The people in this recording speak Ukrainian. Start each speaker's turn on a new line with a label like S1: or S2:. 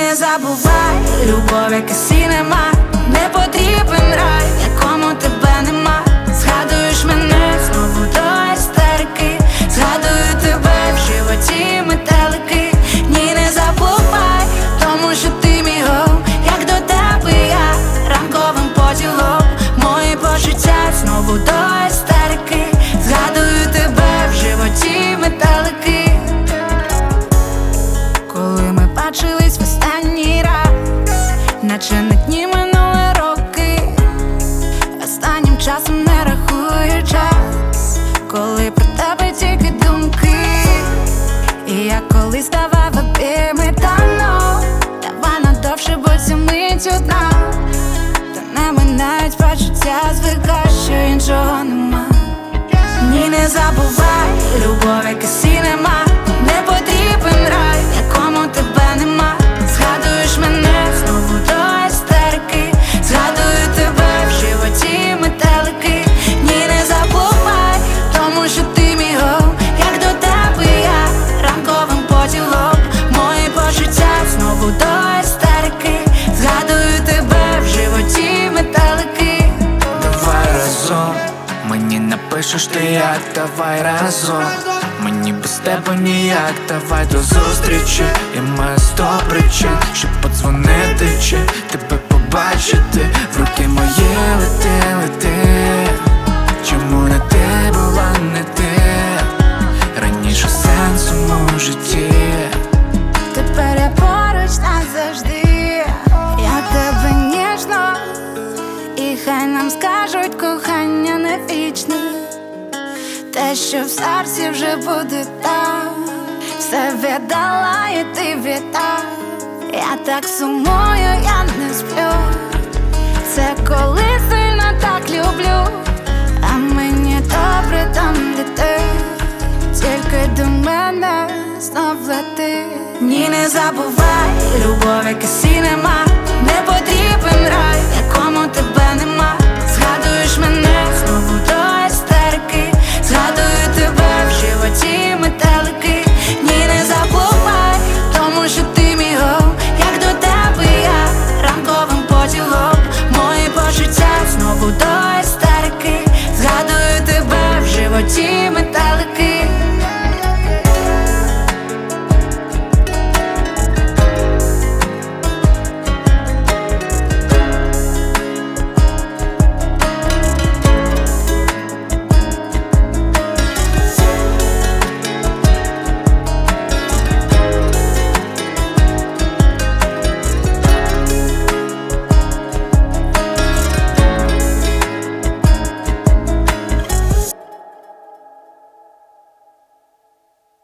S1: не забувай, любов, яка сі нема, не потрібен рай, якому тебе нема. Згадуєш мене знову до істерики, згадую тебе в животі метелики. Ні, не забувай, тому що ти мій гол, як до тебе я ранковим поділом. Мої почуття знову до істерики, згадую тебе в животі метелики. Коли ми бачились в останній раз, наче на дні минули роки, останнім часом не рахую час, коли про тебе тільки думки. І я колись давав обійми давно, давай надовше, бо ця мить одна. Та не минають почуття, звикаєш, що іншого нема. Ні, не забувай, любов, яка сі нема, не потрібен рай, якому тебе нема. Згадуєш мене знову до істерики, згадую тебе в животі метелики. Ні, не забувай, тому що ти мій гол, як до тебе я ранковим поділом. Мої почуття знову до істерики, згадую тебе в животі метелики.
S2: Давай разом, мені напишеш ти як, давай разом. Мені без тебе ніяк, давай до зустрічі. Я маю 100 причин, щоб подзвонити чи тебе побачити. В руки мої лети, лети. Чому не ти була не ти? Раніше сенс у моєму житті.
S1: Тепер я поруч назавжди, я тебе ніжно, і хай нам скажуть, кохання не вічне. Те, що в серці вже буде там, все віддала і ти віддав. Я так сумую, я не сплю. Це коли сильно так люблю, а мені добре там, де ти. Тільки до мене знов лети. Ні, не забувай, любов, яка сі нема,